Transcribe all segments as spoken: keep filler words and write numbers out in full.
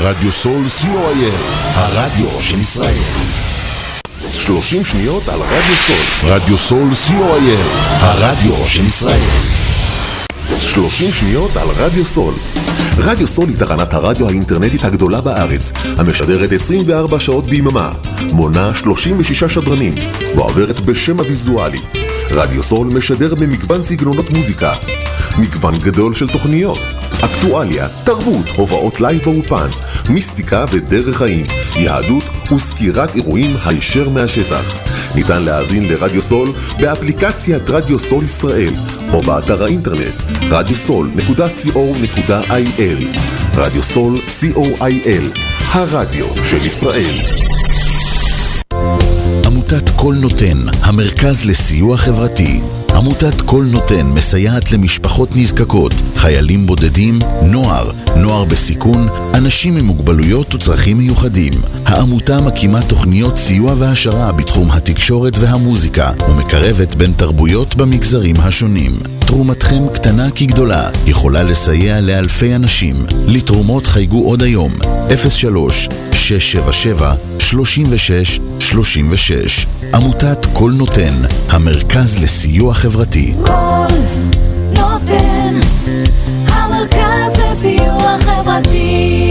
רדיו סול סי או איי אל, הרדיו של ישראל. שלושים שניות על רדיו סול. רדיו סול סי או איי אל, הרדיו של ישראל. שלושים שניות על רדיו סול. רדיו סול היא תחנת הרדיו האינטרנטית הגדולה בארץ, המשדרת עשרים וארבע שעות ביממה, מונה שלושים ושישה שדרנים, ועוברת בשם הוויזואלי. רדיו סול משדר במגוון סגנונות מוזיקה, מגוון גדול של תוכניות, אקטואליה, תרבות, הובאות לייב באופן, מיסטיקה ודרך חיים, יהדות וסקירת אירועים הישר מהשטח. ניתן להאזין לרדיו סול באפליקציית רדיו סול ישראל או באתר האינטרנט רדיו סול נקודה סי או נקודה איי אל. רדיו סול סי או איי אל, הרדיו של ישראל. עמותת כל נותן, המרכז לסיוע חברתי. עמותת כל נותן מסייעת למשפחות נזקקות, חיילים בודדים, נוער, נוער בסיכון, אנשים עם מוגבלויות וצרכים מיוחדים. העמותה מקימה תוכניות סיוע והשרה בתחום התקשורת והמוזיקה, ומקרבת בין תרבויות במגזרים השונים. תרומתכם קטנה כגדולה, יכולה לסייע לאלפי אנשים. לתרומות חייגו עוד היום, אפס שלוש שש שבע שבע שלושים ושש שלושים ושש. עמותת כל נותן, המרכז לסיוע חברתי. כל נותן, המרכז לסיוע חברתי.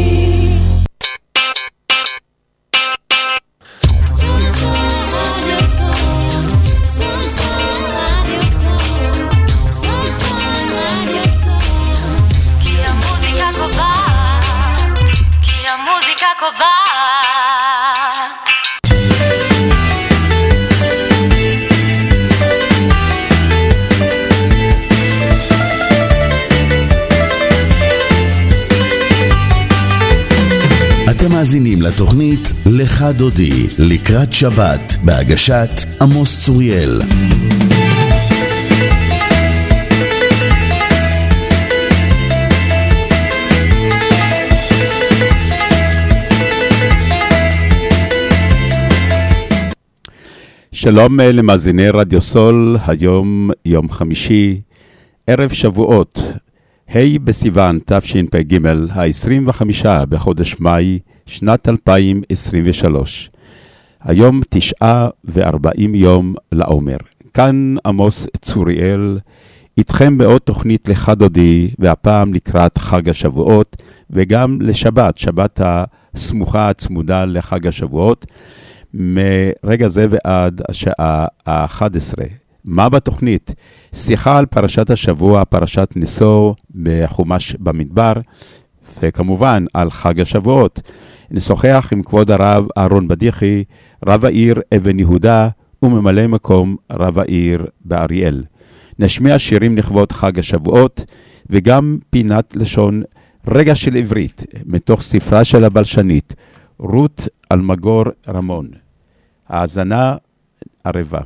אתם מאזינים לתוכנית לך דודי לקראת שבת בהגשת עמוס צוריאל. שלום למאזיני רדיו סול, היום יום חמישי, ערב שבועות, ה' בסיוון תשפ"ג, ה-עשרים וחמישה בחודש מאי, שנת אלפיים עשרים ושלוש. היום תשעה וארבעים יום לעומר. כאן עמוס צוריאל, איתכם בעוד תוכנית לך דודי, והפעם לקראת חג השבועות, וגם לשבת, שבת הסמוכה הצמודה לחג השבועות, מרגע זה ועד השעה ה-אחת עשרה. מה בתוכנית? שיחה על פרשת השבוע, פרשת ניסו בחומש במדבר, וכמובן על חג השבועות. נשוחח עם כבוד הרב אהרון בדיחי, רב העיר אבן יהודה, וממלא מקום רב העיר באריאל. נשמיע שירים לכבוד חג השבועות, וגם פינת לשון רגע של עברית, מתוך ספרה של הבלשנית, רות אלמגור רמון. האזנה ערבה.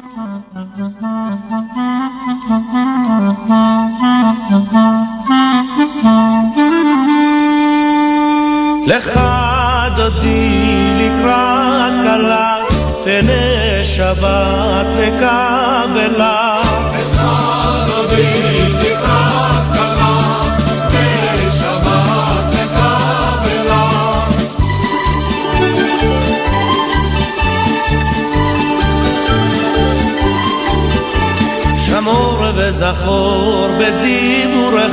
לך דודי לקראת קלה, פני שבת נקבלה. לך דודי לקראת קלה, פני שבת נקבלה. שמור וזכור בדיבורך,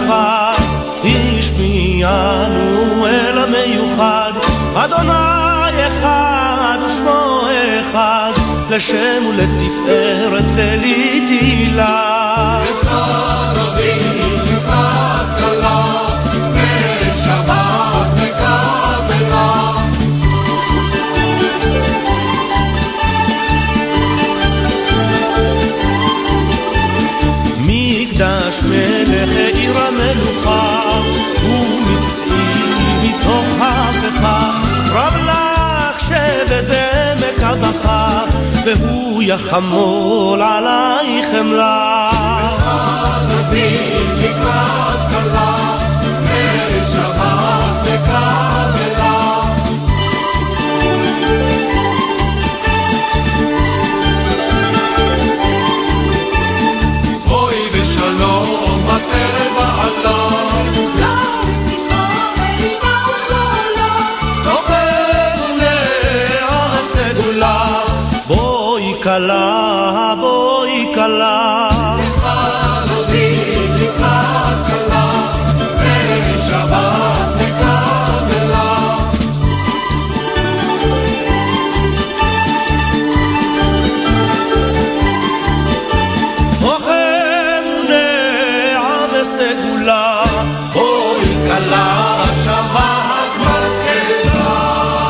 השמיענו אל המיוחד, אדוני אחד ושמו אחד, לשם ולתפארת ולתהילה. לך דודי לקראת קלה, בשבת נקבלה. מקדש מלך עיר המלוכה, ומציא מתוך הפכה, רב לך שבט בעמק הבכה, והוא יחמול עלייך חמלה. לך דודי לקראת קלה, בשבת נקבלה. בואי ושלום בטבע עלה, לא בשיחו מדינה וצולה. כלה, בואי כלה. נפעל אותי לקראת כלה, ושבת נקבלה. אוכם ונעה וסגולה, בואי כלה, שבת מלכלה.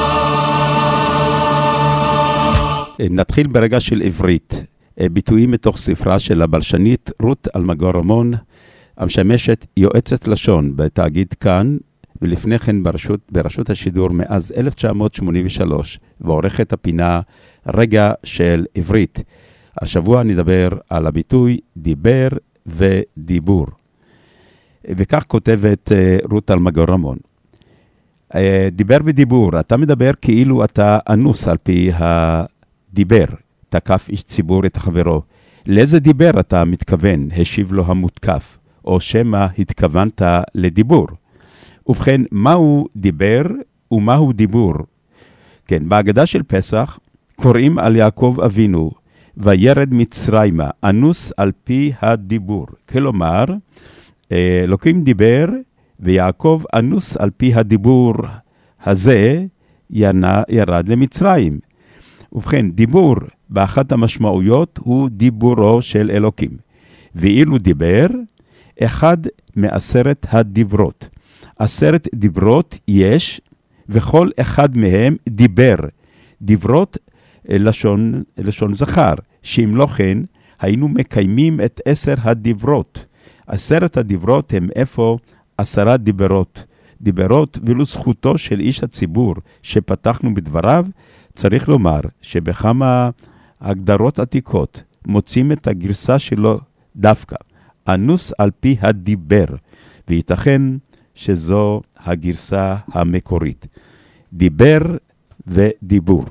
נתחיל ברגע של עברית, ביטויים מתוך ספרה של הבלשנית רות אלמגור רמון, המשמשת יועצת לשון בתאגיד כאן, ולפני כן ברשות, ברשות השידור מאז אלף תשע מאות שמונים ושלוש, ועורכת הפינה רגע של עברית. השבוע נדבר על הביטוי דיבר ודיבור. וכך כותבת רות אלמגור רמון. דיבר ודיבור, אתה מדבר כאילו אתה אנוס על פי הדיבר. תקף איש ציבור את חברו. לאיזה דיבר אתה מתכוון? השיב לו המותקף. או שמה התכוונת לדיבור. ובכן, מהו דיבר ומהו דיבור? כן, בהגדה של פסח קוראים על יעקב אבינו, וירד מצרימה, אנוס על פי הדיבור. כלומר, אלוקים דיבר, ויעקב אנוס על פי הדיבור הזה, ירד למצרים. ובכן, דיבור באחת המשמעויות הוא דיבורו של אלוקים. ואילו דיבר, אחד מעשרת הדיברות. עשרת דיברות יש, וכל אחד מהם דיבר. דיברות לשון, לשון זכר, שאם לא כן, היינו מקיימים את עשר הדיברות. עשרת הדיברות הם איפה עשרה דיברות. דיברות, ולו זכותו של איש הציבור שפתחנו בדבריו, צריך לומר שבכמה הגדרות עתיקות מוצאים את הגרסה שלו דווקא, אנוס על פי הדיבר, וייתכן שזו הגרסה המקורית. דיבר ודיבור.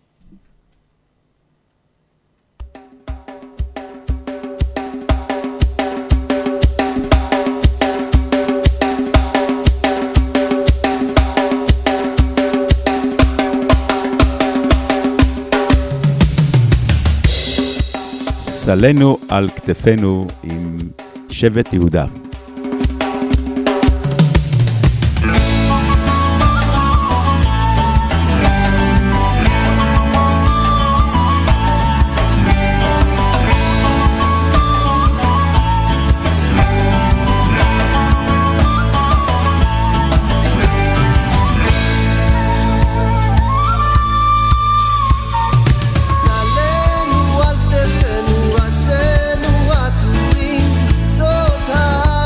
סלנו על כתפינו עם שבט יהודה. סלנו על כתפינו, ראשינו עטורים, קצות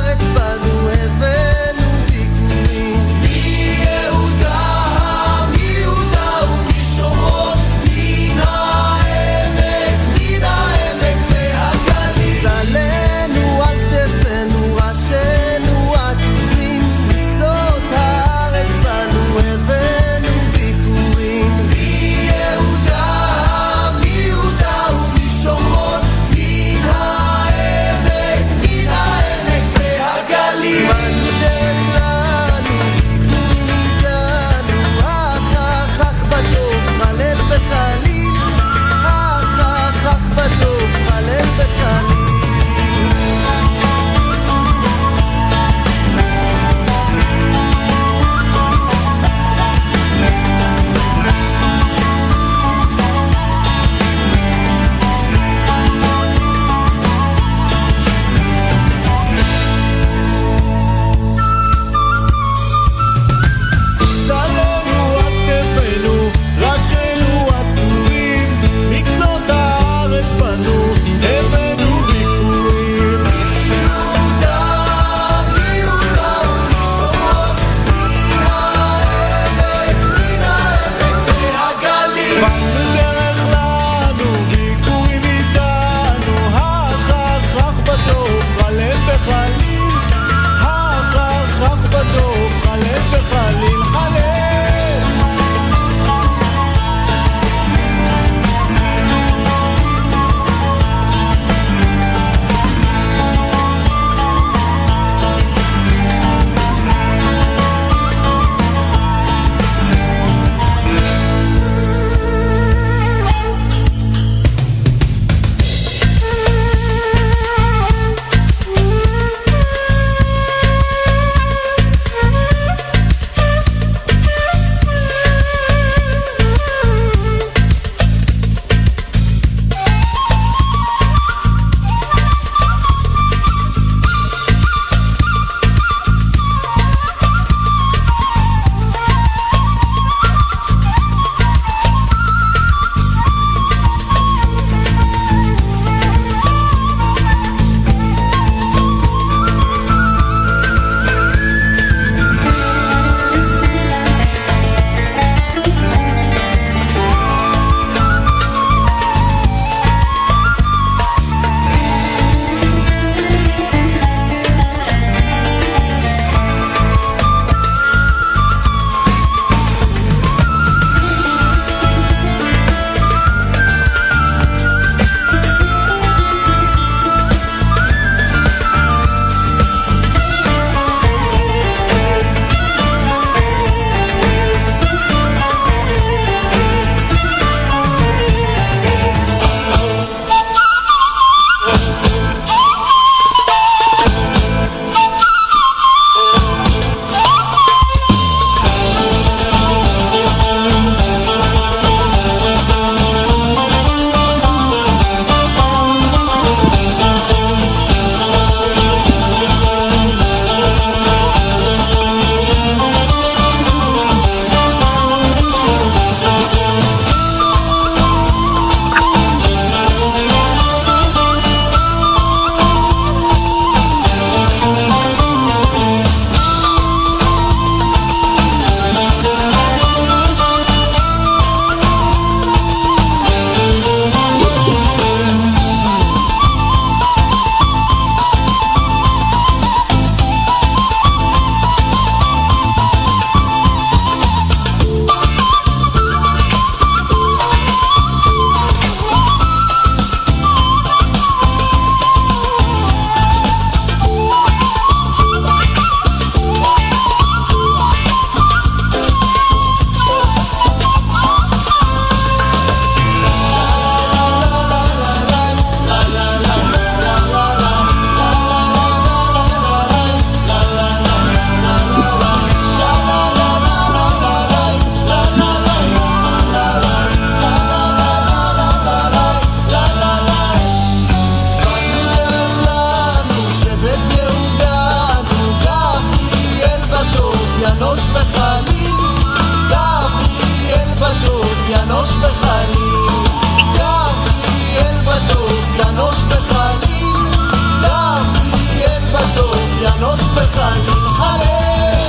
ינוש בחליל, גבריאל בטוף ינוש בחליל, גבריאל בטוף ינוש בחליל, גבריאל בטוף ינוש בחליל, חליל.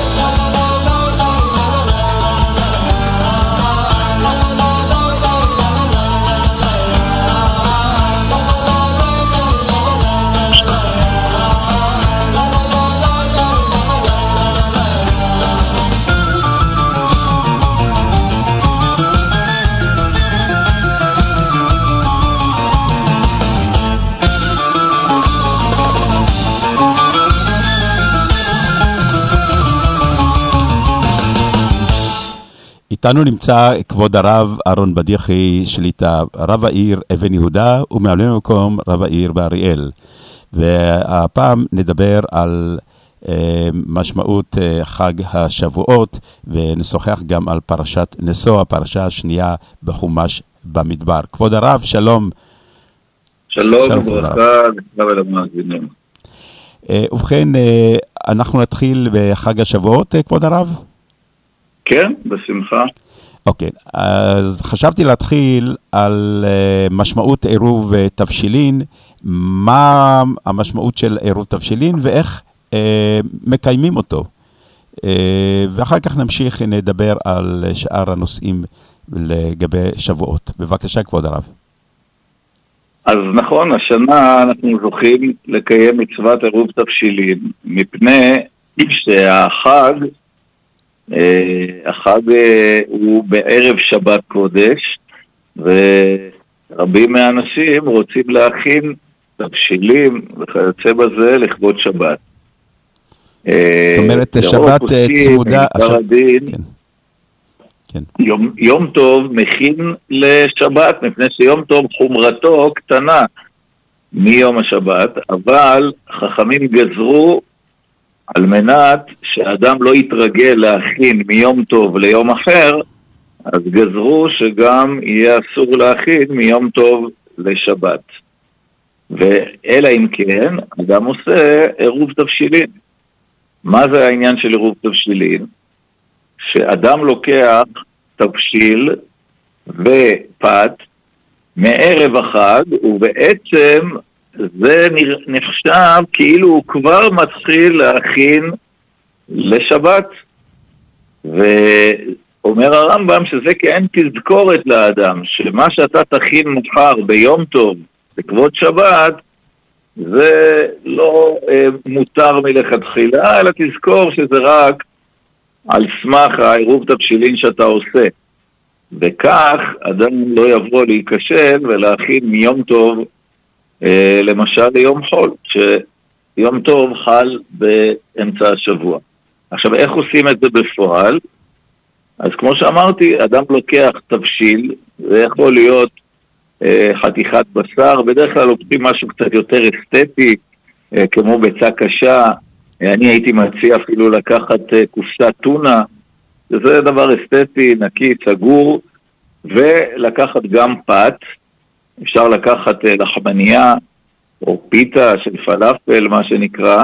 איתנו נמצא כבוד הרב אהרון בדיחי שליטה, רב העיר אבן יהודה וממלא מקום רב העיר באריאל. והפעם נדבר על אה, משמעות אה, חג השבועות, ונשוחח גם על פרשת נשוא, הפרשה השנייה בחומש במדבר. כבוד הרב, שלום. שלום וברכה, לכבוד המאזינים. אה, ובכן, אה, אנחנו נתחיל בחג השבועות, אה, כבוד הרב? כן, בשמחה. אוקיי, אז חשבתי להתחיל על uh, משמעות עירוב uh, תבשילין, מה המשמעות של עירוב תבשילין ואיך uh, מקיימים אותו. Uh, ואחר כך נמשיך נדבר על שאר הנושאים לגבי שבועות. בבקשה, כבוד הרב. אז נכון, השנה אנחנו זוכים לקיים מצוות עירוב תבשילין, מפני שהחג, החג הוא בערב שבת קודש, ורבים מהאנשים רוצים להכין תבשילים וכיוצא בזה לכבוד שבת. זאת אומרת, שבת צמודה... יום, יום טוב מכין לשבת, מפני שיום טוב חומרתו קטנה מיום השבת, אבל חכמים גזרו על מנת שהאדם לא יתרגל להכין מיום טוב ליום אחר, אז גזרו שגם יהיה אסור להכין מיום טוב לשבת. ואלא אם כן, אדם עושה עירוב תבשילין. מה זה העניין של עירוב תבשילין? שאדם לוקח תבשיל ופת מערב החג, ובעצם זה נחשב כאילו הוא כבר מתחיל להכין לשבת. ואומר הרמב"ם שזה כאין תזכורת לאדם, שמה שאתה תכין מחר ביום טוב לכבוד שבת, זה לא אה, מותר מלכתחילה, אלא תזכור שזה רק על סמך העירוב תבשילין שאתה עושה. וכך אדם לא יבוא להיכשל ולהכין מיום טוב, אה, למשל ליום חול, שיום טוב חל באמצע השבוע. עכשיו, איך עושים את זה בפועל? אז כמו שאמרתי, אדם לוקח תבשיל, זה יכול להיות אה, חתיכת בשר, בדרך כלל לוקחים משהו קצת יותר אסתטי, אה, כמו ביצה קשה, אני הייתי מציע אפילו לקחת קופסת טונה, שזה דבר אסתטי, נקי, סגור, ולקחת גם פת, אפשר לקחת לחמניה או פיתה של פלאפל, מה שנקרא,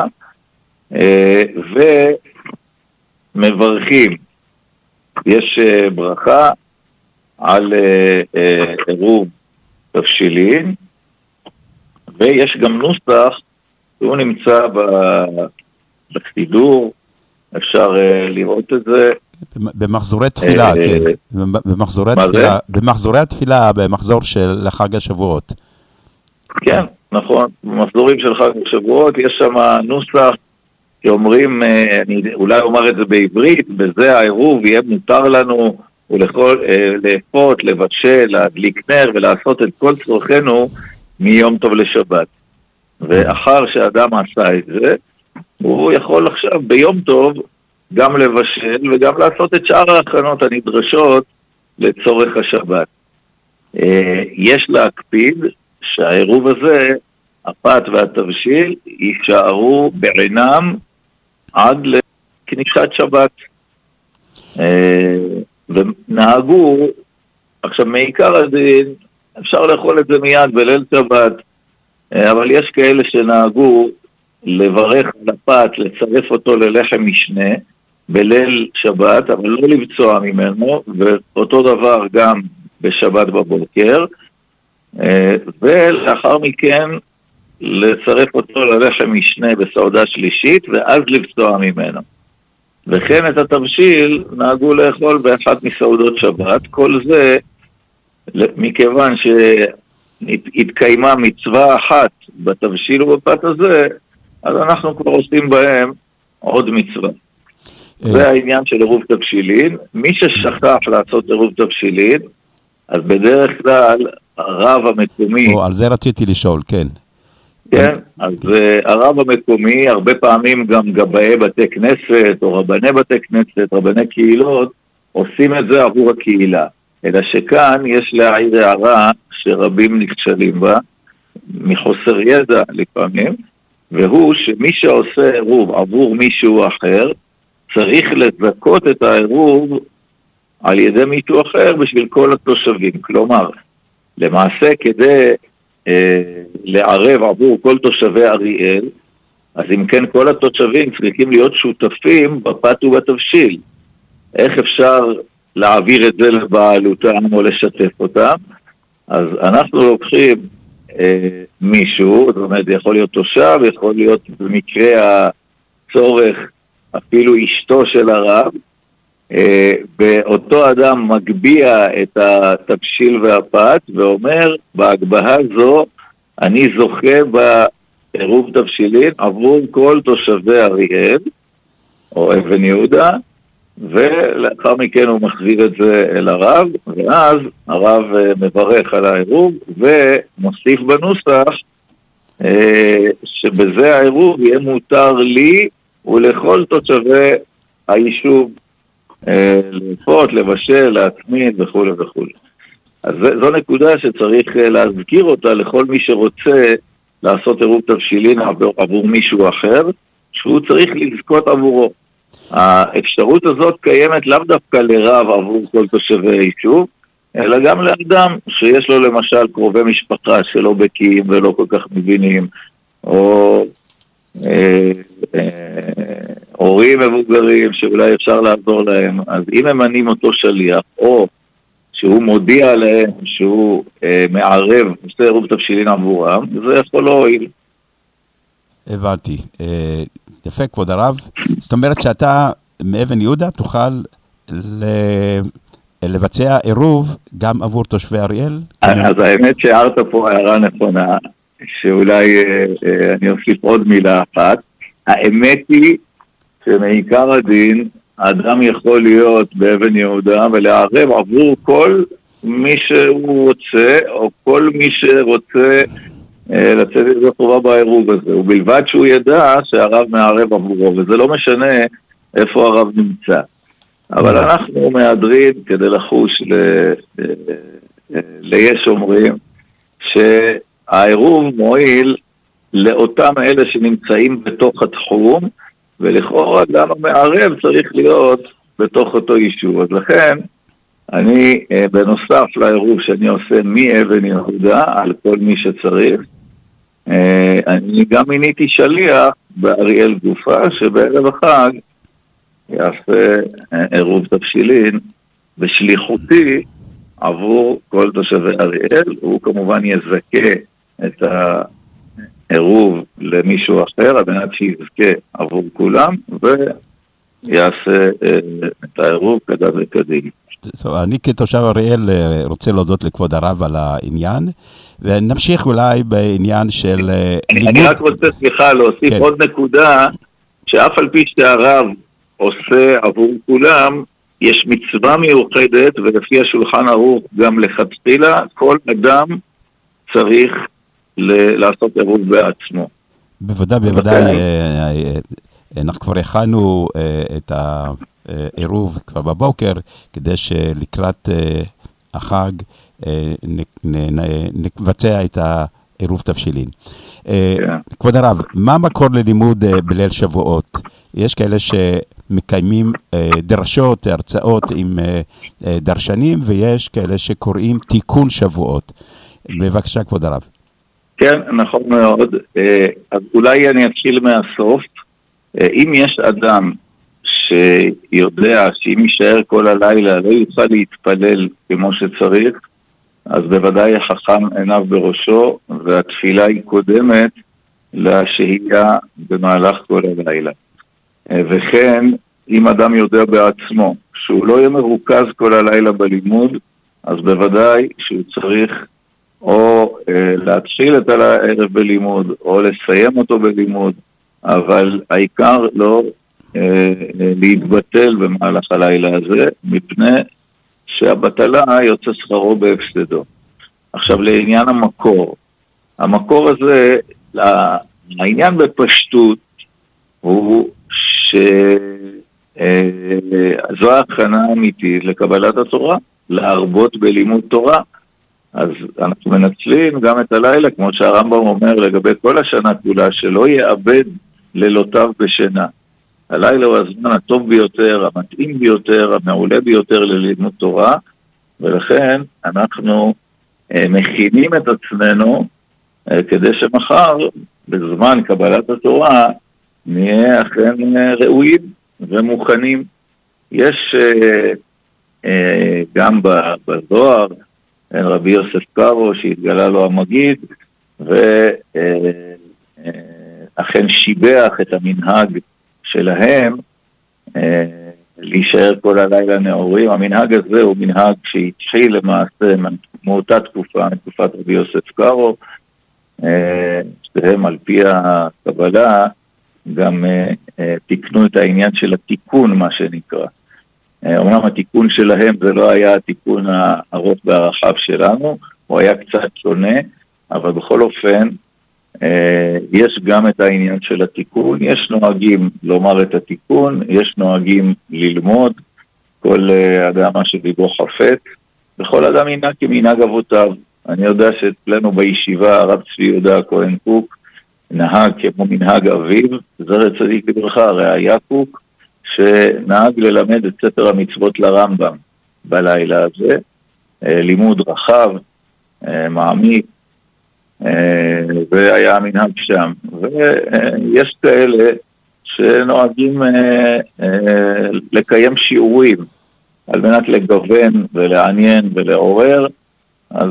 ומברכים. יש ברכה על עירוב תבשילין, ויש גם נוסח, שהוא נמצא ב... בסידור, אפשר uh, לראות את זה. במחזורי תפילה, uh, כן. במחזורי התפילה, במחזורי התפילה, במחזור של חג השבועות. כן, נכון. במחזורים של חג השבועות יש שם נוסח שאומרים, uh, אני אולי אומר את זה בעברית, בזה העירוב יהיה מותר לנו ולכל, uh, לאפות, לבשל, להדליק נר ולעשות את כל צורכנו מיום טוב לשבת. ואחר שאדם עשה את זה, הוא יכול עכשיו ביום טוב גם לבשל וגם לעשות את שאר ההכנות הנדרשות לצורך השבת. יש להקפיד שהעירוב הזה, הפת והתבשיל, יישארו בעינם עד לכניסת שבת. ונהגו, עכשיו מעיקר הדין, אפשר לאכול את זה מיד בליל שבת, אבל יש כאלה שנהגו לברך על הפת, לצרף אותו ללחם משנה, בליל שבת, אבל לא לבצוע ממנו, ואותו דבר גם בשבת בבוקר, ולאחר מכן לצרף אותו ללחם משנה בסעודה שלישית, ואז לבצוע ממנו. וכן את התבשיל נהגו לאכול באחת מסעודות שבת, כל זה מכיוון שהתקיימה מצווה אחת בתבשיל ובפת הזה, אז אנחנו כבר עושים בהם עוד מצווה. זה העניין של עירוב תבשילין. מי ששכח לעשות עירוב תבשילין, אז בדרך כלל הרב המקומי... או, על זה רציתי לשאול, כן. כן, אז הרב המקומי, הרבה פעמים גם גבאי בתי כנסת, או רבני בתי כנסת, רבני קהילות, עושים את זה עבור הקהילה. אלא שכאן יש להעיר הערה שרבים נכשלים בה, מחוסר ידע לפעמים, והוא שמי שעושה עירוב עבור מישהו אחר, צריך לזכות את העירוב על ידי מישהו אחר בשביל כל התושבים. כלומר, למעשה כדי אה, לערב עבור כל תושבי אריאל, אז אם כן כל התושבים צריכים להיות שותפים בפת ובתבשיל. איך אפשר להעביר את זה לבעלותם או לשתף אותם? אז אנחנו לוקחים אה, מישהו, זאת אומרת, יכול להיות תושב, יכול להיות במקרה הצורך אפילו אשתו של הרב, אה, ואותו אדם מגביע את התבשיל והפת ואומר, בהגבהה זו אני זוכה בעירוב תבשילין עבור כל תושבי אריאל או אבן יהודה, ולאחר מכן הוא מחזיר את זה אל הרב, ואז הרב מברך על העירוב ומוסיף בנוסח שבזה העירוב יהיה מותר לי ולכל תושבי היישוב לפות, לבשל, להטמין וכו' וכו'. אז זו נקודה שצריך להזכיר אותה לכל מי שרוצה לעשות עירוב תבשילין עבור, עבור מישהו אחר, שהוא צריך לזכות עבורו. האפשרות הזאת קיימת לאו דווקא לרב עבור כל תושבי היישוב, אלא גם לאדם שיש לו למשל קרובי משפחה שלא בקיאים ולא כל כך מבינים, או אה, אה, הורים מבוגרים שאולי אפשר לעזור להם. אז אם הם מנים אותו שליח, או שהוא מודיע להם שהוא אה, מערב, עושה עירוב תבשילין עבורם, זה יכול להועיל. הבנתי. אה, יפה, כבוד הרב. זאת אומרת שאתה מאבן יהודה תוכל ל... לבצע עירוב גם עבור תושבי אריאל? אז האמת שהערת פה הערה נכונה, שאולי אני אוסיף עוד מילה אחת. האמת היא שמעיקר הדין, האדם יכול להיות באבן יהודה ולערב עבור כל מי שהוא רוצה, או כל מי שרוצה לצאת את זה חובה בעירוב הזה, ובלבד שהוא ידע שהרב מערב עבורו, וזה לא משנה איפה הרב נמצא. אבל אנחנו מהדרין כדי לחוש ליש אומרים שהעירוב מועיל לאותם אלה שנמצאים בתוך התחום, ולכאורה גם המערב צריך להיות בתוך אותו יישוב. אז לכן אני בנוסף לעירוב שאני עושה מאבן יהודה על כל מי שצריך, אני גם מיניתי שליח באריאל גופה שבערב החג יעשה עירוב תבשילין בשליחותי עבור כל תושבי אריאל. הוא כמובן יזכה את העירוב למישהו אחר, על מנת שיזכה עבור כולם, ויעשה את העירוב כדת וכדין. אני כתושב אריאל רוצה להודות לכבוד הרב על העניין, ונמשיך אולי בעניין של... אני רק רוצה, סליחה, להוסיף עוד נקודה, שאף על פי שהרב עושה עבור כולם, יש מצווה מיוחדת, ולפי השולחן ערוך גם לכתחילה, כל אדם צריך ל- לעשות עירוב בעצמו. בוודאי, בוודאי, אנחנו כבר הכנו את העירוב כבר בבוקר, כדי שלקראת החג נבצע את העירוב תבשילין. כבוד הרב, מה מקור ללימוד בליל שבועות? יש כאלה שמקיימים דרשות, הרצאות עם דרשנים, ויש כאלה שקוראים תיקון שבועות. בבקשה, כבוד הרב. כן, נכון מאוד. אז אולי אני אתחיל מהסוף. אם יש אדם שיודע שאם יישאר כל הלילה לא יוכל להתפלל כמו שצריך, אז בוודאי החכם עיניו בראשו, והתפילה היא קודמת לשהייה במהלך כל הלילה. וכן, אם אדם יודע בעצמו שהוא לא יהיה מרוכז כל הלילה בלימוד, אז בוודאי שהוא צריך או אה, להתחיל את הערב בלימוד, או לסיים אותו בלימוד, אבל העיקר לא אה, אה, להתבטל במהלך הלילה הזה, מפני שהבטלה יוצא שכרו בהפסדו. עכשיו לעניין המקור. המקור הזה, העניין בפשטות, הוא שזו ההכנה האמיתית לקבלת התורה, להרבות בלימוד תורה. אז אנחנו מנצלים גם את הלילה, כמו שהרמב"ם אומר לגבי כל השנה כולה, שלא יאבד לילותיו בשינה. הלילה הוא הזמן הטוב ביותר, המתאים ביותר, המעולה ביותר ללימוד תורה, ולכן אנחנו מכינים את עצמנו כדי שמחר, בזמן קבלת התורה, נהיה אכן ראויים ומוכנים. יש גם בזוהר, רבי יוסף קארו שהתגלה לו המגיד, ואכן שיבח את המנהג שלהם להישאר כל הלילה נאורים. המנהג הזה הוא מנהג שהתחיל למעשה מאותה תקופה, מתקופת רבי יוסף קארו, שהם על פי הקבלה גם תיקנו את העניין של התיקון, מה שנקרא. אומנם התיקון שלהם זה לא היה התיקון הארוך והרחב שלנו, הוא היה קצת שונה, אבל בכל אופן יש גם את העניין של התיקון, יש נוהגים לומר את התיקון, יש נוהגים ללמוד, כל אדם שדיבו חפץ, וכל אדם ינהג כמנהג אבותיו. אני יודע שאצלנו בישיבה הרב צבי יהודה הכהן קוק נהג כמו מנהג אביו, זכר צדיק לברכה, ראיה קוק, שנהג ללמד את ספר המצוות לרמב"ם בלילה הזה, לימוד רחב, מעמיק, והיה המנהג שם. ויש כאלה שנוהגים לקיים שיעורים על מנת לגוון ולעניין ולעורר, אז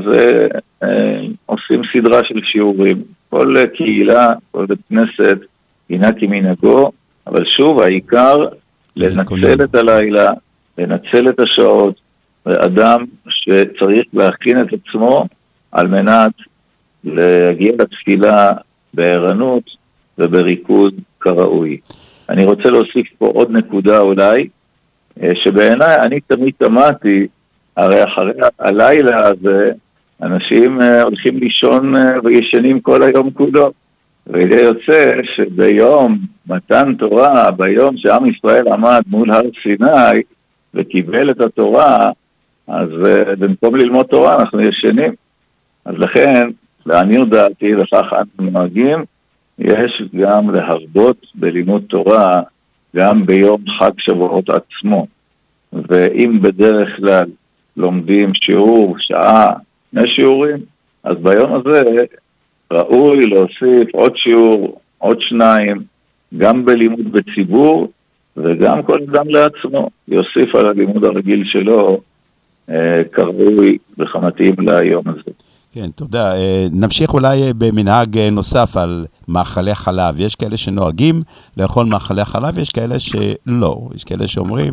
עושים סדרה של שיעורים. כל קהילה, כל בית כנסת ינהג כמנהגו, אבל שוב העיקר לנצל את הלילה, לנצל את השעות, ואדם שצריך להכין את עצמו על מנת להגיע לתפילה בערנות ובריכוז כראוי. אני רוצה להוסיף פה עוד נקודה אולי, שבעיניי אני תמיד תמדתי, הרי אחרי הלילה הזה, אנשים הולכים לישון וישנים כל היום כולו. וזה יוצא שביום מתן תורה, ביום שעם ישראל עמד מול הר סיני וקיבל את התורה, אז במקום ללמוד תורה אנחנו ישנים. אז לכן, לעניות דעתי, לכך אנו נוהגים, יש גם להרבות בלימוד תורה גם ביום חג שבועות עצמו. ואם בדרך כלל לומדים שיעור, שעה, שני שיעורים, אז ביום הזה ראוי להוסיף עוד שיעור, עוד שניים, גם בלימוד בציבור, וגם כל אדם לעצמו יוסיף על הלימוד הרגיל שלו אה, כראוי וחמתים ליום הזה. כן, תודה. נמשיך אולי במנהג נוסף על מאכלי חלב. יש כאלה שנוהגים לאכול מאכלי חלב, יש כאלה שלא. יש כאלה שאומרים,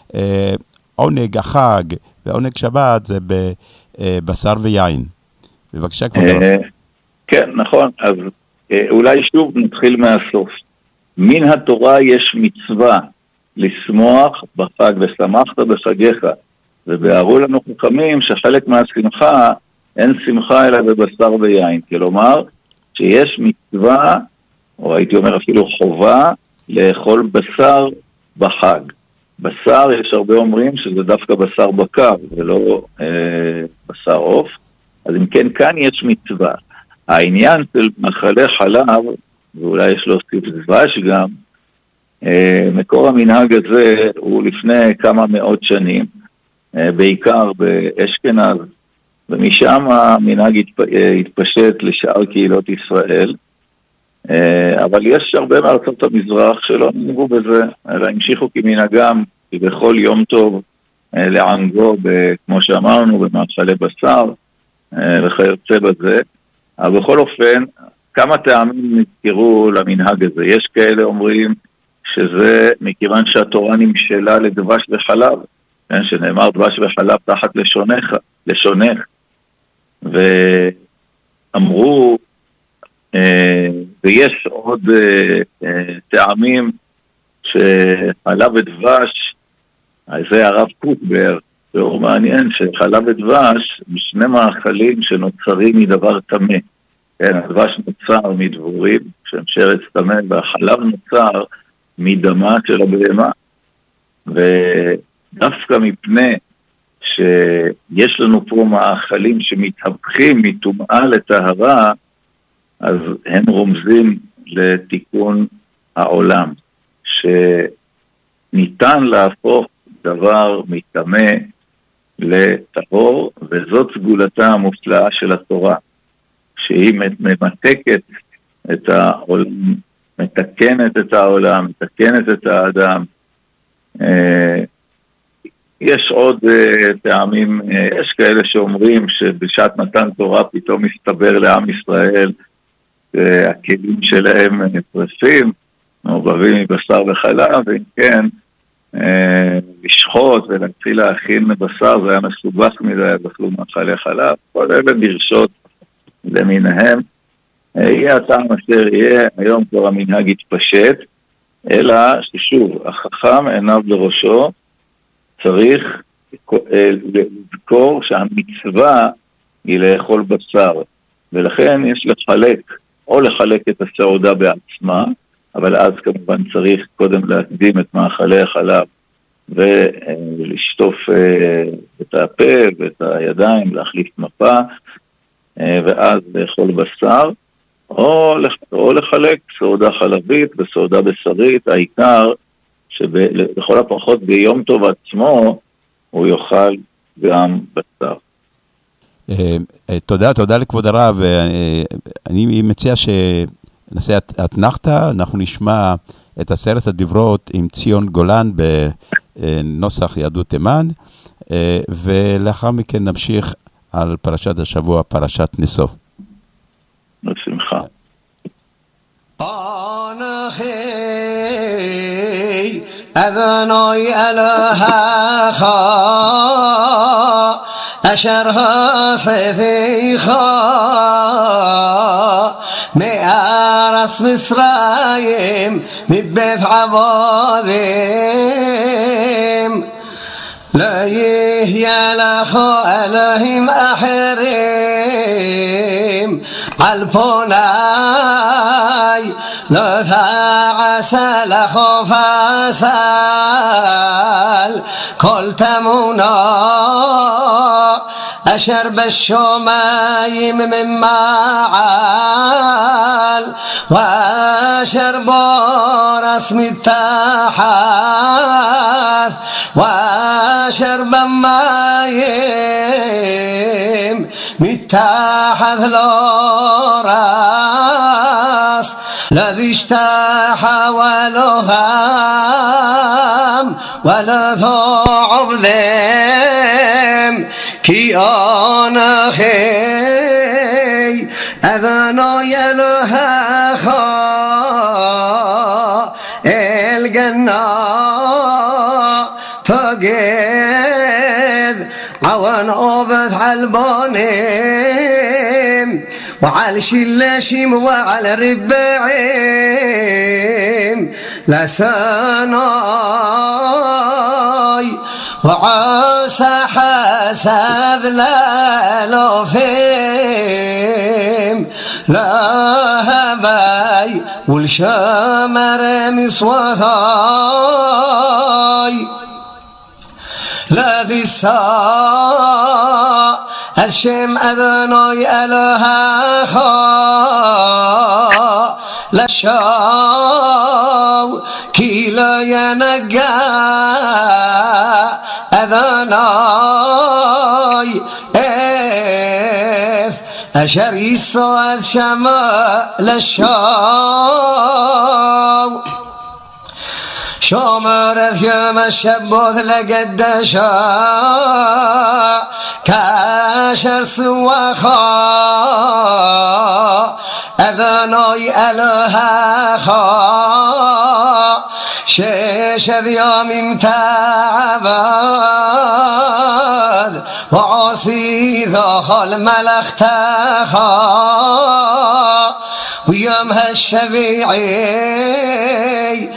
עונג החג ועונג שבת זה בבשר ויין. בבקשה כבודו. כן, נכון. אז אולי שוב נתחיל מהסוף. מן התורה יש מצווה לשמוח בחג, ושמחת בחגיך. ובהראו לנו חכמים שחלק מהשמחה אין שמחה אלא בבשר ויין. כלומר, שיש מצווה, או הייתי אומר אפילו חובה, לאכול בשר בחג. בשר, יש הרבה אומרים שזה דווקא בשר בקר, ולא אה, בשר עוף. אז אם כן, כאן יש מצווה. העניין של מאכלי חלב, ואולי יש להוסיף דבש גם, אה, מקור המנהג הזה הוא לפני כמה מאות שנים, אה, בעיקר באשכנז, ומשם המנהג התפשט לשאר קהילות ישראל, אבל יש הרבה מארצות המזרח שלא נגעו בזה, אלא המשיכו כמנהגם, כי בכל יום טוב לענגו, כמו שאמרנו, במאכלי בשר וכיוצא בזה. אבל בכל אופן, כמה טעמים נזכרו למנהג הזה. יש כאלה אומרים שזה מכיוון שהתורה נמשלה לדבש וחלב, כן, שנאמר דבש וחלב תחת לשונך, לשונך. ואמרו, אה, ויש עוד אה, אה, טעמים שחלב ודבש, זה הרב קוקבר, והוא מעניין שחלב ודבש משני מאכלים שנוצרים מדבר תמה. כן, הדבש נוצר מדבורים, שהם שרץ תמה, והחלב נוצר מדמה של הבהמה. ודווקא מפני שיש לנו פה מאכלים שמתהפכים מטומאה לטהרה, אז הם רומזים לתיקון העולם, שניתן להפוך דבר מטמא לטהור, וזאת סגולתה המופלאה של התורה, שהיא ממתקת את העולם, מתקנת את העולם, מתקנת את האדם. יש עוד טעמים, יש כאלה שאומרים שבשעת מתן תורה פתאום מסתבר לעם ישראל הכלים שלהם נפרסים, מעורבבים מבשר וחלב, ואם כן, לשחוט ולהתחיל להכין בשר, זה היה מסובך מדי, אכלו מאכלי חלב, כל אלה דרשות למיניהם. יהיה הטעם אשר יהיה, היום כבר המנהג התפשט, אלא ששוב, החכם עיניו לראשו, צריך לזכור שהמצווה היא לאכול בשר, ולכן יש לחלק, או לחלק את הסעודה בעצמה, אבל אז כמובן צריך קודם להקדים את מאכלי החלב, ולשטוף את הפה ואת הידיים, להחליף מפה, ואז לאכול בשר, או, או לחלק סעודה חלבית וסעודה בשרית. העיקר שבכל הפחות ביום טוב עצמו הוא יאכל גם בשר. תודה, תודה לכבוד הרב. אני מציע שנעשה אתנחתא, אנחנו נשמע את עשרת הדברות עם ציון גולן בנוסח יהדות תימן, ולאחר מכן נמשיך על פרשת השבוע, פרשת נשוא. בשמחה. אנכי אדוני אלוהיך אשר הוצאתיך מארץ מצרים מבית עבדים, לא יהיה לך אלוהים אחרים על פני, לא תעשה לך פסל כל תמונה אשר בשמיים ממעל ואשר בארץ מתחת ואשר במים מתחת לארץ לא תשתחוו להם ולא תעבדם כי אנכי אדוני אלוהיך אל גנה תגד עוון עובד על בונים وعلى شلاشم وعلى ربعيم لساناي وعسى حسد لا لوفيم لا هباي والشمر مصوثاي لا ذي الساعة השם אדוני אלוהיך לשוב כי לא ינגע אדוני את أشر يسوى شمال الشام شامرت يوم الشبوث لقد شاء كاشر سوى خا أذناي ألها خا شيش ذيام امتعبد وعصي ذاخل ملخ تخا ويوم هالشبيعي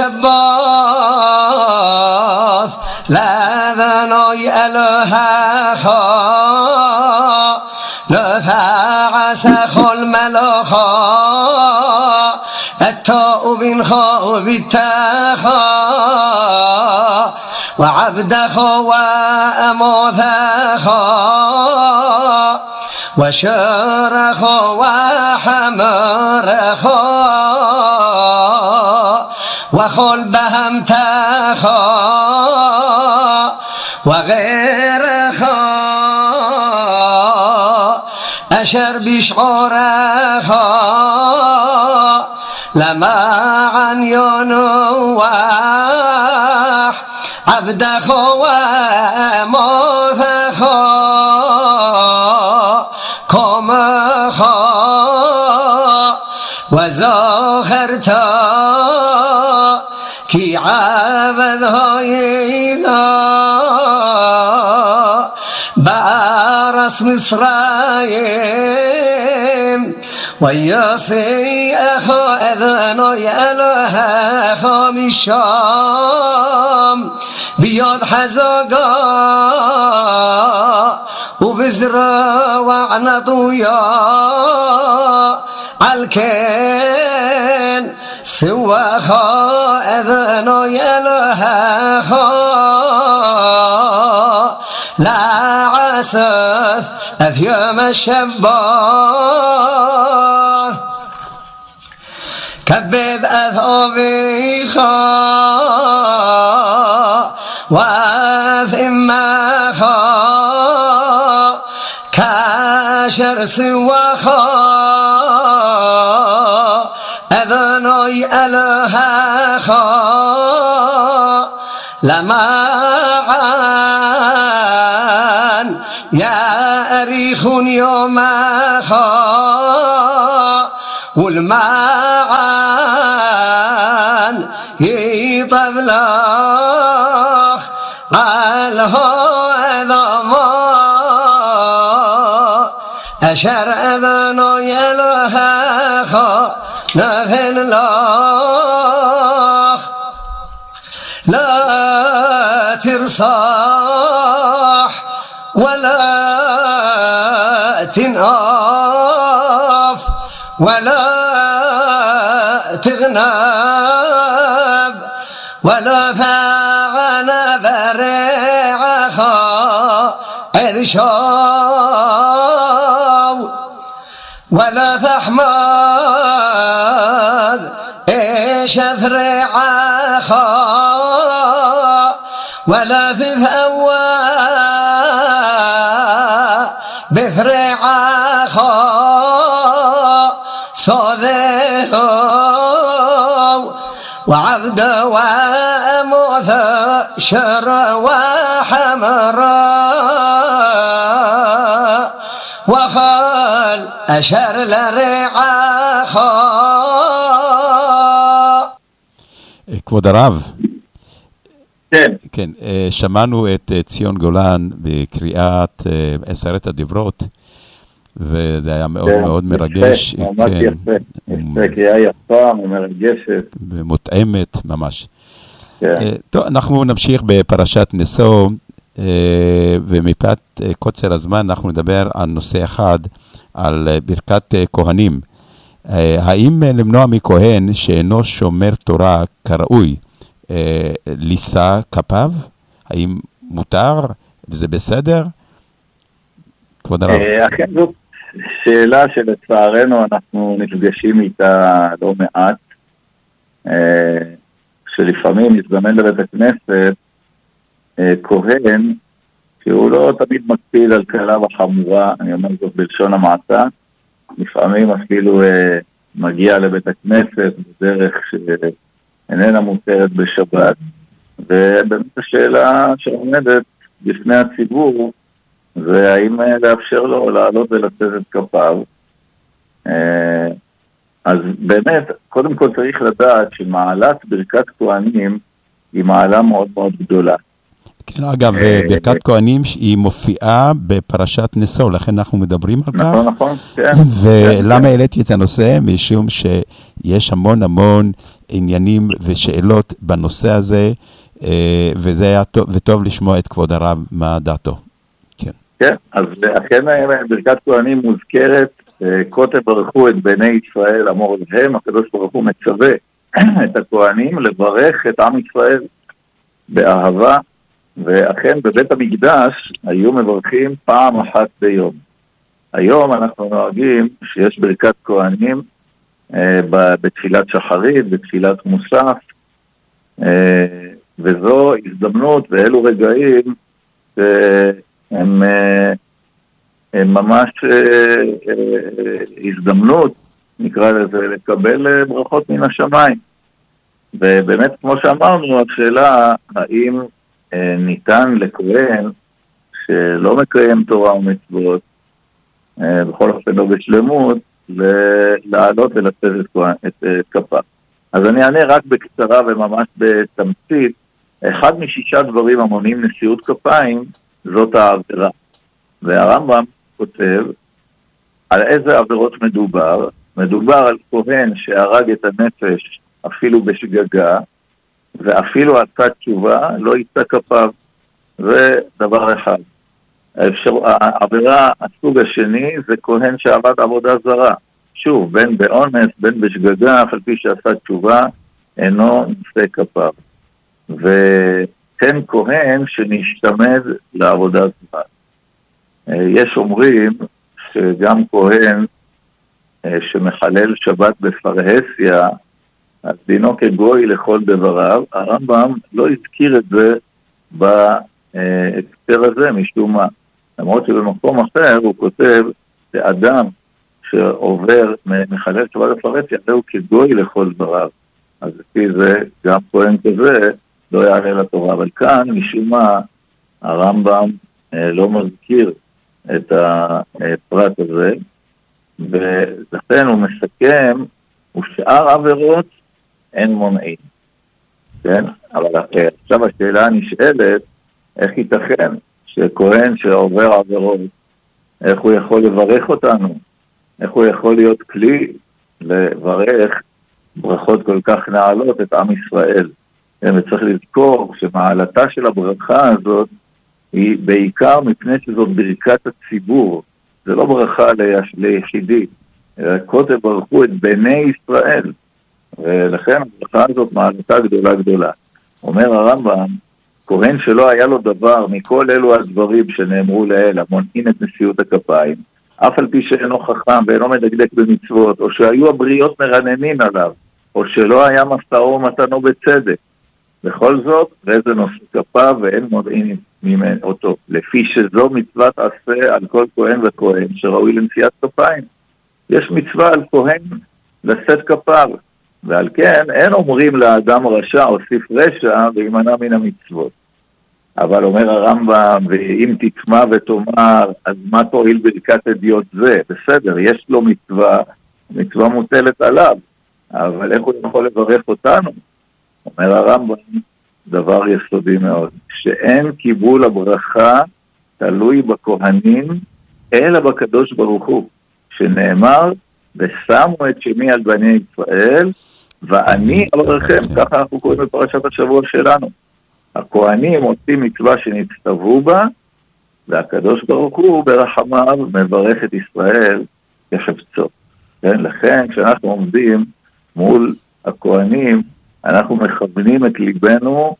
شباث لا ذناي ألها خا لا ثعس خل ملخا التاء بن خاء بالتخا وعبد خوا أموثخا وشرخ وحمر خا وخل بهم تخا وغير خا أشر بشعور خا لما عن ينوح عبد خوا موثخا كم خا وزاخرتا كي عبد هايدا بارس مصرايم وياسي أخا أذنو يالها خام الشام بياد حزاقا وبزرا وعنطويا عالكين سوى خا أذنو يالها خا لا عسف أثيام الشباب كبد أثوبي خا وأثم خا كاشر سوى خا أذني ألها خا لما عان يا أريخ يوم خا والمعان يطبلخ على هذا ما أشر أذنو يلها خا نهن لخ لا ترصاح ولا تنقف ولا تغنب ولا ثعن بريع خا إذ شاو ولا تحمد إيش ذريع خا ولا تثوى بذريع خا صاذه وعبد وموث شر وحمراء وخال أشر لريع خا. כבוד הרב, כן. כן, שמענו את ציון גולן בקריאת עשרת הדברות, וזה היה מאוד מאוד מרגש. ממש יפה, יפה, קריאה יפה ומרגשת. ומותאמת ממש. טוב, אנחנו נמשיך בפרשת נשוא, ומפאת קוצר הזמן אנחנו נדבר על נושא אחד, על ברכת כהנים. האם למנוע מכהן שאינו שומר תורה כראוי לישא כפיו? האם מותר וזה בסדר? כבוד הרב. אכן זאת שאלה שלצערנו אנחנו נפגשים איתה לא מעט, שלפעמים יזמן לבית הכנסת כהן שהוא לא תמיד מקפיד על קלה וחמורה, אני אומר זאת בלשון המעטה, לפעמים אפילו אה, מגיע לבית הכנסת בדרך שאיננה מותרת בשבת, ובאמת השאלה שעומדת בפני הציבור, זה האם לאפשר לו לעלות ולצאת את כפיו. אה, אז באמת, קודם כל צריך לדעת שמעלת ברכת כהנים היא מעלה מאוד מאוד גדולה. כן, אגב, ברכת כהנים היא מופיעה בפרשת נשוא, לכן אנחנו מדברים על כך. נכון, נכון, כן. ולמה העליתי את הנושא? משום שיש המון המון עניינים ושאלות בנושא הזה, וזה היה טוב, וטוב לשמוע את כבוד הרב מה דעתו. כן. כן, אז אכן ברכת כהנים מוזכרת, כותב ברכו את בני ישראל אמור להם, הקדוש ברוך הוא מצווה את הכהנים לברך את עם ישראל באהבה, ואכן בבית המקדש היו מברכים פעם אחת ביום. היום אנחנו נוהגים שיש ברכת כהנים אה, בתפילת שחרית, בתפילת מוסף, אה, וזו הזדמנות ואלו רגעים שהם אה, הם ממש אה, אה, הזדמנות, נקרא לזה, לקבל ברכות מן השמיים. ובאמת, כמו שאמרנו, השאלה האם אה, ניתן לכהן שלא מקיים תורה ומצוות, אה, בכל אופן לא בשלמות, לעלות ולצאת את, את, את כפה. אז אני אענה רק בקצרה וממש בתמצית, אחד משישה דברים המונים נשיאות כפיים, זאת העבירה. והרמב"ם כותב על איזה עבירות מדובר. מדובר על כהן שהרג את הנפש אפילו בשגגה, ואפילו עשה תשובה, לא יצא כפיו. זה דבר אחד. האפשר... העבירה הסוג השני זה כהן שעבד עבודה זרה. שוב, בין באונס, בין בשגגה, אף על פי שעשה תשובה, אינו נושא כפיו. וכן כהן שנשתמד לעבודה זרה. יש אומרים שגם כהן שמחלל שבת בפרהסיה, אז דינו כגוי לכל דבריו. הרמב"ם לא הזכיר את זה בהקשר הזה משום מה. למרות שבמקום אחר הוא כותב שאדם שעובר מחלל שבת בפרהסיה, הוא כגוי לכל דבריו. אז לפי זה גם כהן כזה לא יעלה לתורה. אבל כאן משום מה הרמב"ם לא מזכיר את הפרט הזה, ולכן הוא מסכם, ושאר עבירות אין מונעים. כן? אבל עכשיו השאלה נשאלת, איך ייתכן שכהן שעובר עבירות, איך הוא יכול לברך אותנו? איך הוא יכול להיות כלי לברך ברכות כל כך נעלות את עם ישראל? וצריך לזכור שמעלתה של הברכה הזאת היא בעיקר מפני שזאת ברכת הציבור. זה לא ברכה ליחידי. כותב ברכו את בני ישראל. ולכן הברכה הזאת מעלתה גדולה גדולה. אומר הרמב"ם, כהן שלא היה לו דבר מכל אלו הדברים שנאמרו לאל, המונעים את נשיאות הכפיים, אף על פי שאינו חכם ואינו מדקדק במצוות, או שהיו הבריות מרננים עליו, או שלא היה משאו ומתנו בצדק. בכל זאת, ואיזה נושא כפיו ואין מודעים ממנו אותו. לפי שזו מצוות עשה על כל כהן וכהן שראוי לנשיאת כפיים. יש מצווה על כהן לשאת כפיו, ועל כן אין אומרים לאדם רשע הוסיף רשע וימנע מן המצוות. אבל אומר הרמב"ם, ואם תטמע ותאמר, אז מה תועיל ברכת אדיוט זה? בסדר, יש לו מצווה, מצווה מוטלת עליו, אבל איך הוא יכול לברך אותנו? אומר הרמב"ם, דבר יסודי מאוד, שאין קיבול הברכה תלוי בכהנים, אלא בקדוש ברוך הוא, שנאמר, ושמו את שמי על בני ישראל, ואני אברכם, ככה אנחנו קוראים בפרשת השבוע שלנו. הכהנים עושים מצווה שנצטוו בה, והקדוש ברוך הוא ברחמיו מברך את ישראל כחפצו. כן? לכן כשאנחנו עומדים מול הכהנים, אנחנו מכוונים את ליבנו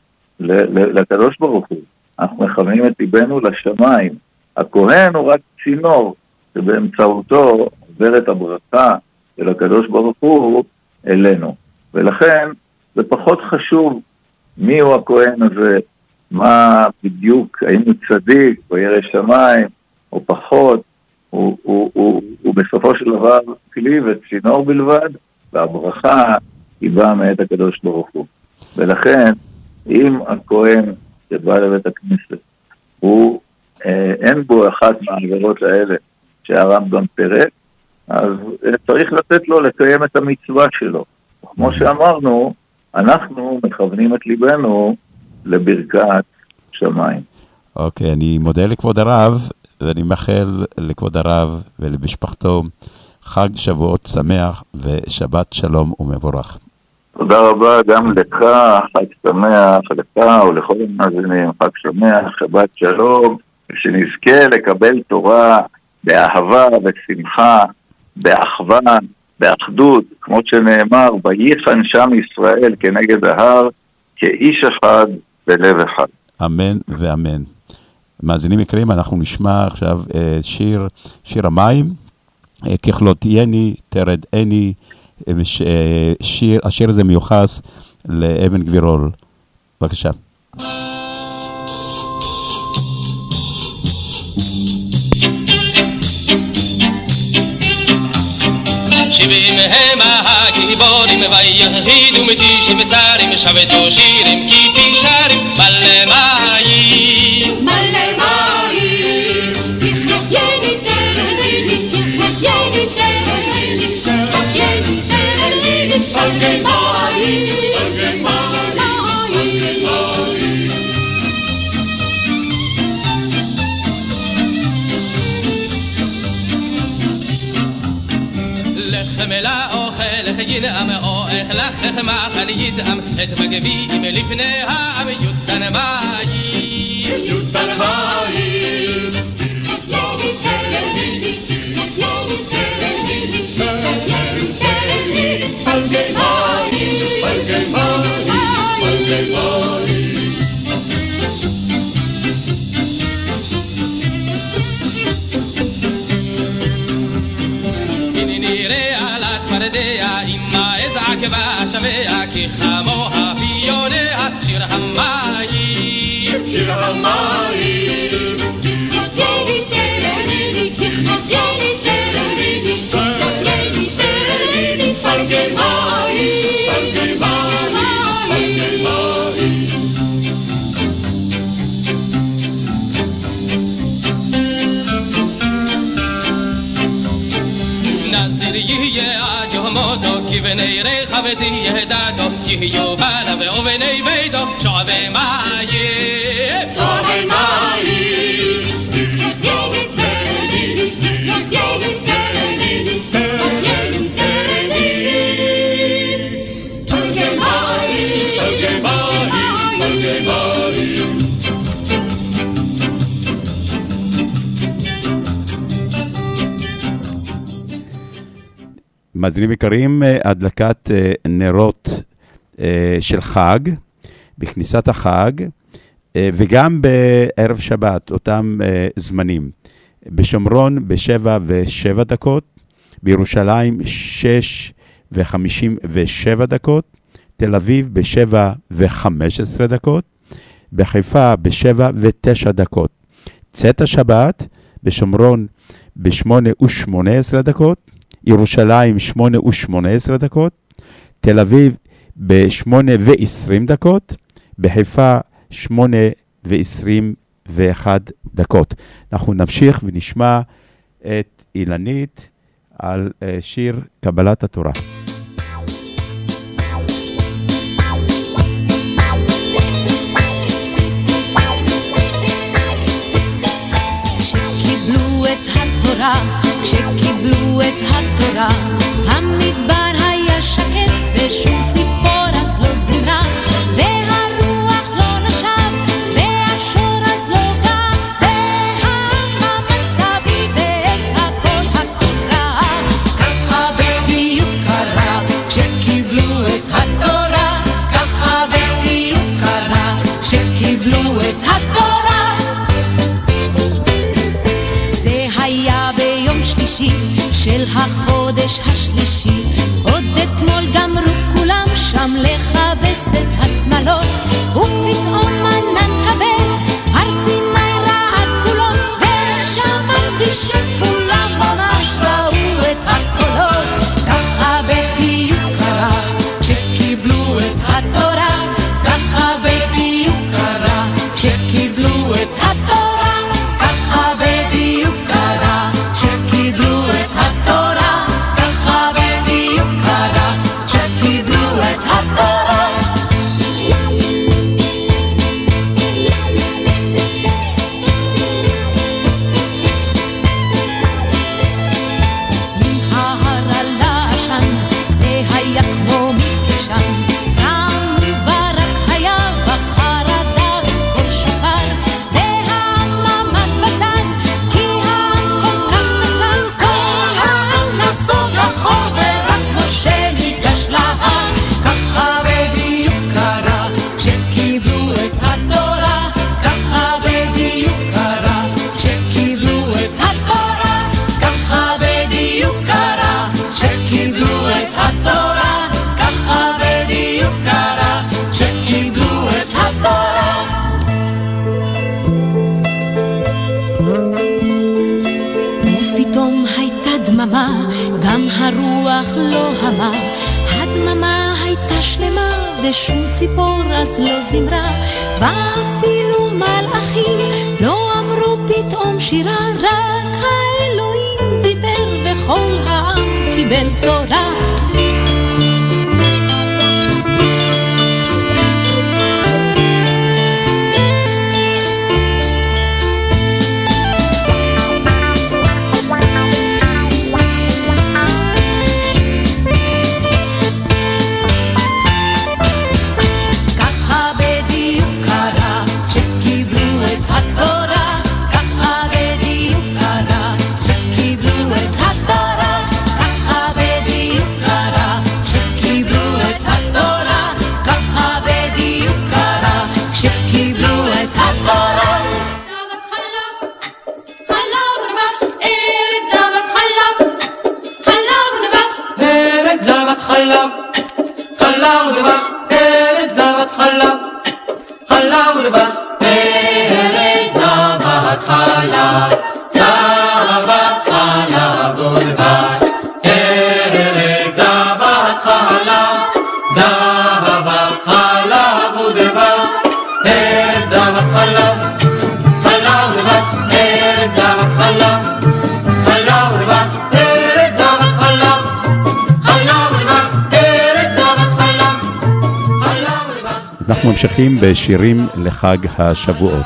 לקדוש ברוך הוא. אנחנו מכוונים את ליבנו לשמיים. הכהן הוא רק צינור, שבאמצעותו עוברת הברכה של הקדוש ברוך הוא אלינו. ולכן זה פחות חשוב מי הוא הכהן הזה, מה בדיוק, האם הוא צדיק או ירא שמיים או פחות, הוא, הוא, הוא, הוא בסופו של דבר כלי וצינור בלבד, והברכה היא באה מאת הקדוש ברוך הוא. ולכן, אם הכהן שבא לבית הכנסת, הוא, אה, אין בו אחת מהעבירות האלה שהרמב"ם פירט, אז אה, צריך לתת לו לקיים את המצווה שלו. כמו שאמרנו, אנחנו מכוונים את ליבנו לברכת שמיים. אוקיי, okay, אני מודה לכבוד הרב, ואני מאחל לכבוד הרב ולמשפחתו חג שבועות שמח ושבת שלום ומבורך. תודה רבה גם לך, חג שמח לך ולכל המאזינים, חג שמח, שבת שלום, ושנזכה לקבל תורה באהבה ושמחה, באחווה, באחדות, כמו שנאמר, וייחן שם ישראל כנגד ההר, כאיש אחד בלב אחד. אמן ואמן. מאזינים יקרים, אנחנו נשמע עכשיו שיר, שיר המים, ככלותייני תרד עיני, שיר, השיר הזה מיוחס לאבן גבירול. בבקשה. שבעים הם הגיבורים ויחידו מתישים ושרים שבתו שירים כיפי שרים מלא מים מלא מים יני תרליני יני תרליני יני תרליני פלגי מים פלגי מים לחם אל האוכל ינעם או איך לחם מאכל ידעם את מגבים לפני העם יודן מים יודן מים יני תרליני יני תרליני יני תרליני פלגי מים פלגי מים פלגי מים צפרדיה אימה אזעק ואשביה כי חמו הפיוניה שיר המים שיר המים יני תרליני יני תרליני יני תרליני פלגי מים פלגי מים פלגי מים נזיר יהיה מותו כי בני רחבתי יהדתו יהיו בנה ובני ביתו שואבי מים שואבי מים יני תרליני יני תרליני יני תרליני פלגי מים פלגי מים פלגי מים מאזינים יקרים, הדלקת נרות של חג, בכניסת החג, וגם בערב שבת, אותם זמנים. בשומרון בשבע ושבע דקות, בירושלים שש וחמישים ושבע דקות, תל אביב בשבע וחמש עשרה דקות, בחיפה בשבע ותשע דקות. צאת השבת בשומרון בשמונה ושמונה עשרה דקות, ירושלים שמונה ושמונה עשרה דקות, תל אביב בשמונה ועשרים דקות, בחיפה שמונה ועשרים ואחת דקות. אנחנו נמשיך ונשמע את אילנית על שיר קבלת התורה. כשקיבלו את התורה כשקיבלו את התורה המדבר היה שקט ושום ציפור אז לא זמרה והרוח לא נשב והשור אז לא גע והמאמץ אבי ואת הכל הכל רע ככה בדיוק קרה כשקיבלו את התורה ככה בדיוק קרה כשקיבלו את התורה זה היה ביום שלישי של החודש השלישי עוד אתמול גמרו כולם שם לחבס את השמלות ופתאום ענן כבד הרוח לא המה, הדממה הייתה שלמה ושום ציפור אז לא זמרה, ואפילו מלאכים לא אמרו פתאום שירה, רק האלוהים דיבר וכל העם קיבל תורה. אנחנו ממשיכים בשירים לחג השבועות.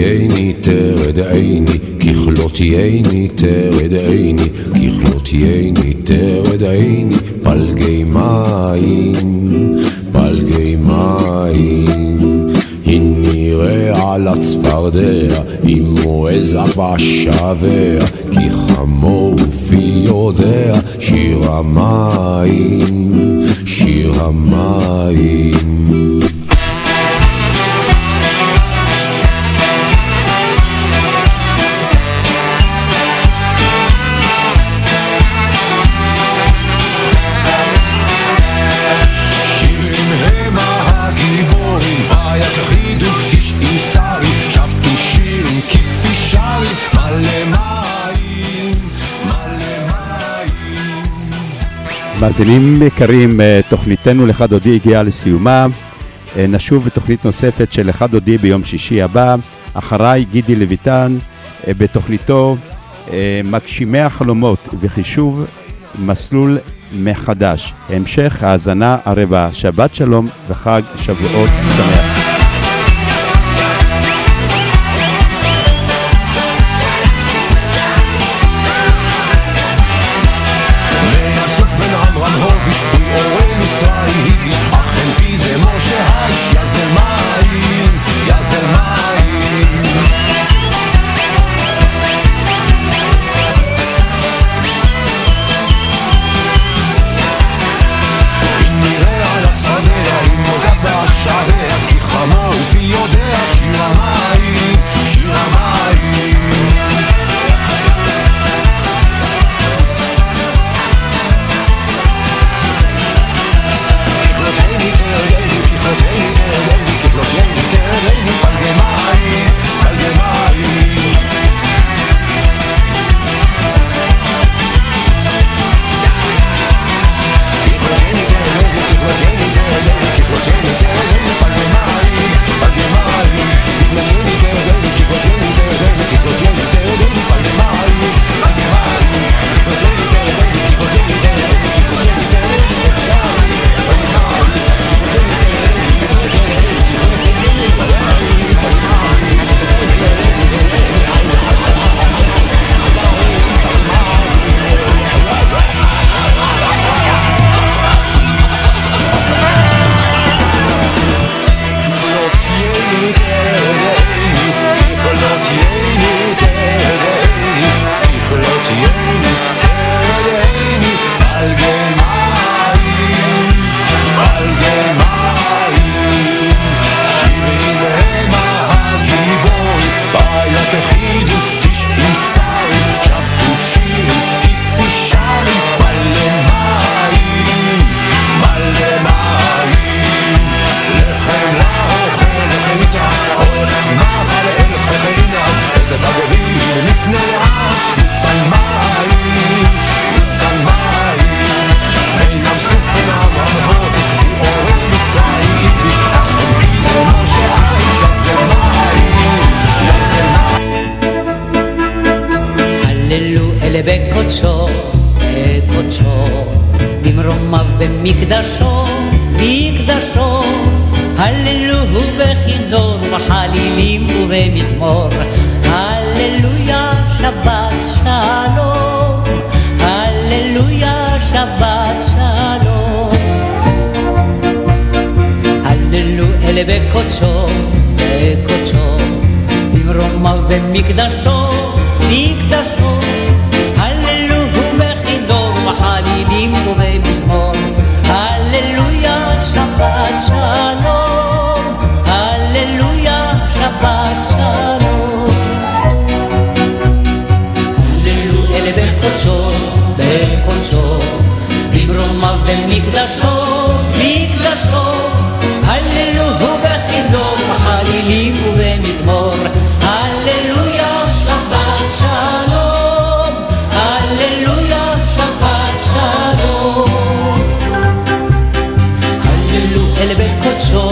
ככלותייני תרדעיני, ככלותייני תרדעיני, ככלותייני תרדעיני, פלגי מים, פלגי מים. הנה רע על הצפרדע, אם מועז בשבע, כי חמור פי יודע, שיר המים, שיר המים. מאזינים יקרים, תוכניתנו לך דודי הגיעה לסיומה. נשוב בתוכנית נוספת של לך דודי ביום שישי הבא. אחריי גידי לויטן בתוכניתו מגשימי החלומות וחישוב מסלול מחדש. המשך האזנה ערבה. שבת שלום וחג שבועות שמח. בקודשו, בקודשו, במרומיו במקדשו, מקדשו, הללוהו בכינור ובחלילים ובמזמור, הללויה שבת שלום, הללויה שבת שלום, הללו אלה בקודשו, בקודשו, במרומיו במקדשו, מקדשו, חלילים ובמזמור, הללויה שבת שלום, הללויה שבת שלום, הללו אלה בקודשו, בקודשו, במרומיו במקדשו, מקדשו, הללו בכינור בחלילים ובמזמור, הללויה שבת שלום, הללויה שבת שלום, הללו אל בקודשו,